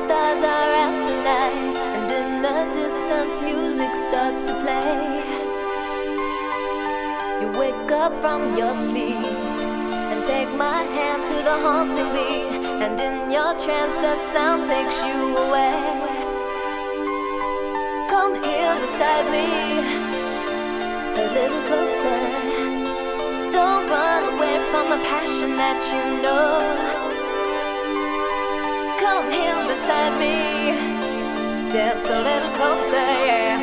stars are out tonight, and in the distance music starts to play. You wake up from your sleep and take my hand to the haunting beat, and in your trance the sound takes you away. Come here beside me, a little closer. Don't run away from the passion that you know. Come here beside me, dance a little closer, yeah.